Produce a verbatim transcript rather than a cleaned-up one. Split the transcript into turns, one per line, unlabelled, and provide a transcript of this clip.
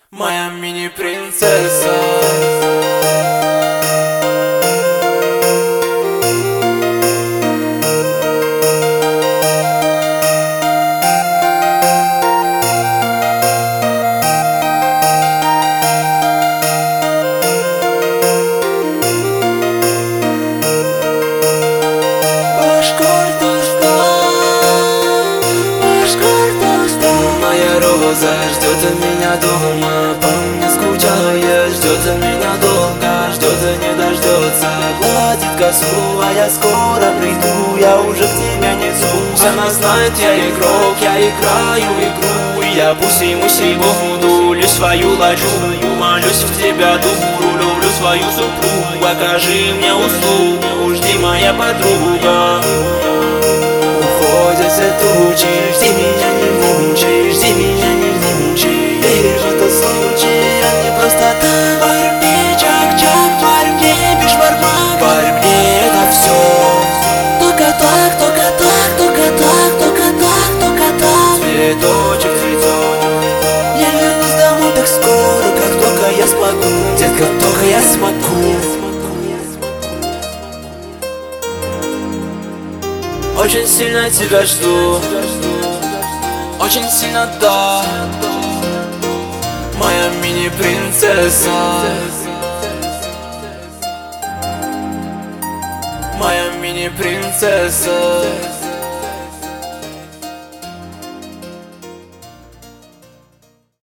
Моя мини-принцесса. Ждет меня дома, по мне скучает, ждет меня долго, ждет и не дождется. Гладит косу, а я скоро приду, я уже к тебе несусь. Она знает, я игрок, я играю игру, и я пуси-муси буду лишь свою лачу. Молюсь в тебя, дуру, люблю свою супругу, окажи мне услугу, жди, моя подруга. Уходят все тучи, жди меня, не мучай, жди меня, не мучай. Веришь, это случай, а не просто так. Парь мне чак-чак, парь мне бешбармак, парь мне это все. Только так, только так, только так, только так, только так. Цветочек, цветочек, я вернусь домой так скоро, как только я смогу, детка, только я смогу. Очень сильно тебя жду, очень сильно, да. Моя мини-принцесса, моя мини-принцесса.